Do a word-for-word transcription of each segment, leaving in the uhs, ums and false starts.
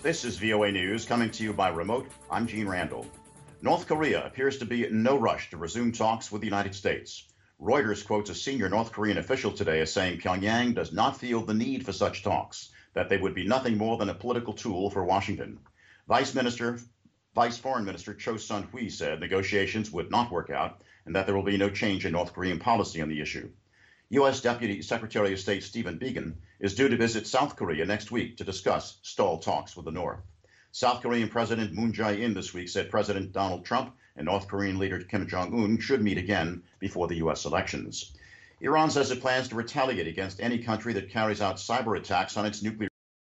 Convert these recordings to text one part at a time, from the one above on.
This is V O A News coming to you by remote. I'm Gene Randall. North Korea appears to be in no rush to resume talks with the United States. Reuters quotes a senior North Korean official today as saying Pyongyang does not feel the need for such talks, that they would be nothing more than a political tool for Washington. Vice Minister, Vice Foreign Minister Cho Sun-hui said negotiations would not work out and that there will be no change in North Korean policy on the issue. U S Deputy Secretary of State Stephen Biegun is due to visit South Korea next week to discuss stalled talks with the North. South Korean President Moon Jae-in this week said President Donald Trump and North Korean leader Kim Jong-un should meet again before the U S elections. Iran says it plans to retaliate against any country that carries out cyber attacks on its nuclear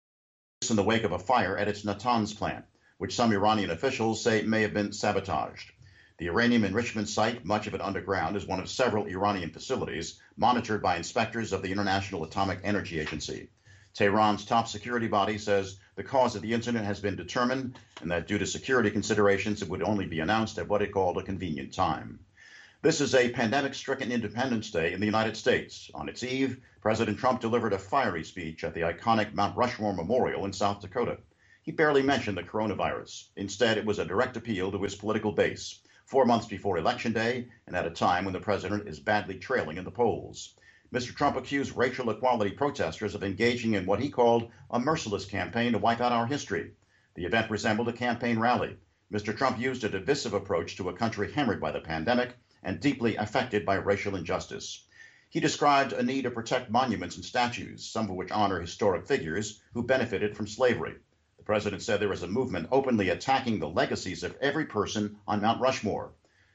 in the wake of a fire at its Natanz plant, which some Iranian officials say may have been sabotaged. The uranium enrichment site, much of it underground, is one of several Iranian facilities monitored by inspectors of the International Atomic Energy Agency. Tehran's top security body says the cause of the incident has been determined and that due to security considerations, it would only be announced at what it called a convenient time. This is a pandemic-stricken Independence Day in the United States. On its eve, President Trump delivered a fiery speech at the iconic Mount Rushmore Memorial in South Dakota. He barely mentioned the coronavirus. Instead, it was a direct appeal to his political base, four months before Election Day and at a time when the president is badly trailing in the polls. Mister Trump accused racial equality protesters of engaging in what he called a merciless campaign to wipe out our history. The event resembled a campaign rally. Mister Trump used a divisive approach to a country hammered by the pandemic and deeply affected by racial injustice. He described a need to protect monuments and statues, some of which honor historic figures who benefited from slavery. The president said there is a movement openly attacking the legacies of every person on Mount Rushmore.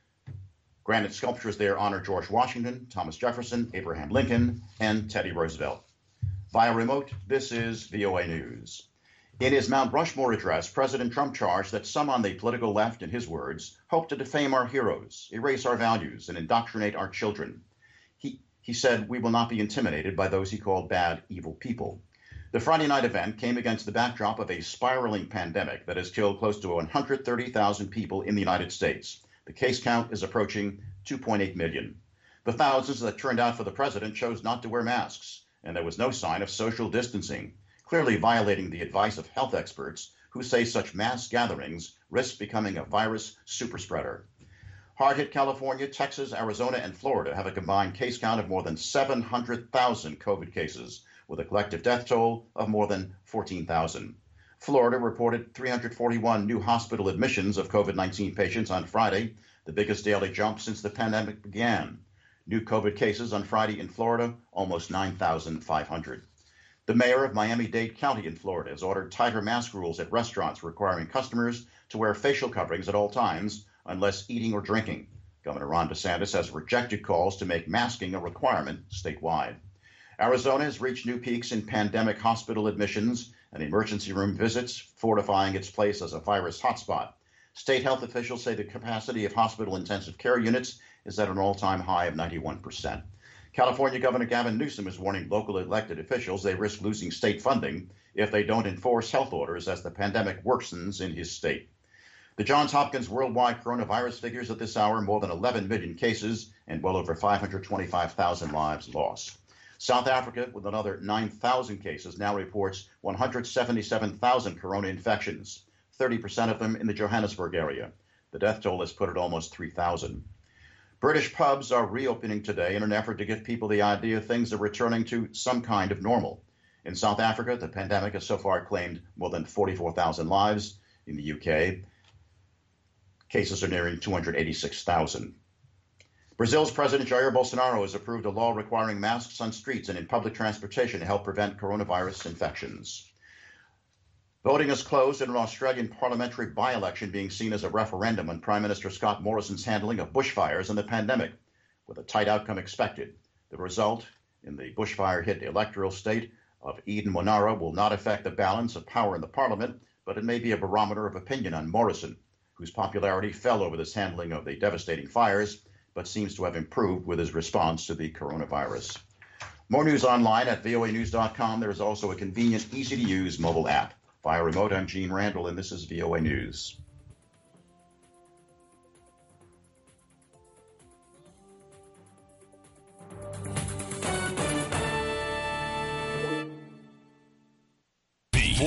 Granite sculptures there honor George Washington, Thomas Jefferson, Abraham Lincoln, and Teddy Roosevelt. Via remote, this is V O A News. In his Mount Rushmore address, President Trump charged that some on the political left, in his words, hope to defame our heroes, erase our values, and indoctrinate our children. He, he said we will not be intimidated by those he called bad, evil people. The Friday night event came against the backdrop of a spiraling pandemic that has killed close to one hundred thirty thousand people in the United States. The case count is approaching two point eight million. The thousands that turned out for the president chose not to wear masks, and there was no sign of social distancing, clearly violating the advice of health experts who say such mass gatherings risk becoming a virus superspreader. Hard-hit California, Texas, Arizona, and Florida have a combined case count of more than seven hundred thousand COVID cases, with a collective death toll of more than fourteen thousand. Florida reported three hundred forty-one new hospital admissions of COVID nineteen patients on Friday, the biggest daily jump since the pandemic began. New COVID cases on Friday in Florida, almost nine thousand five hundred. The mayor of Miami-Dade County in Florida has ordered tighter mask rules at restaurants requiring customers to wear facial coverings at all times unless eating or drinking. Governor Ron DeSantis has rejected calls to make masking a requirement statewide. Arizona has reached new peaks in pandemic hospital admissions and emergency room visits, fortifying its place as a virus hotspot. State health officials say the capacity of hospital intensive care units is at an all-time high of ninety-one percent. California Governor Gavin Newsom is warning local elected officials they risk losing state funding if they don't enforce health orders as the pandemic worsens in his state. The Johns Hopkins worldwide coronavirus figures at this hour more than eleven million cases and well over five hundred twenty-five thousand lives lost. South Africa, with another nine thousand cases, now reports one hundred seventy-seven thousand corona infections, thirty percent of them in the Johannesburg area. The death toll has put at almost three thousand. British pubs are reopening today in an effort to give people the idea things are returning to some kind of normal. In South Africa, the pandemic has so far claimed more than forty-four thousand lives. In the U K, cases are nearing two hundred eighty-six thousand. Brazil's President Jair Bolsonaro has approved a law requiring masks on streets and in public transportation to help prevent coronavirus infections. Voting is closed in an Australian parliamentary by-election being seen as a referendum on Prime Minister Scott Morrison's handling of bushfires and the pandemic, with a tight outcome expected. The result in the bushfire-hit electoral state of Eden Monaro will not affect the balance of power in the parliament, but it may be a barometer of opinion on Morrison, whose popularity fell over this handling of the devastating fires, but seems to have improved with his response to the coronavirus. More news online at V O A news dot com. There is also a convenient, easy-to-use mobile app. Via remote, I'm Gene Randall, and this is V O A News.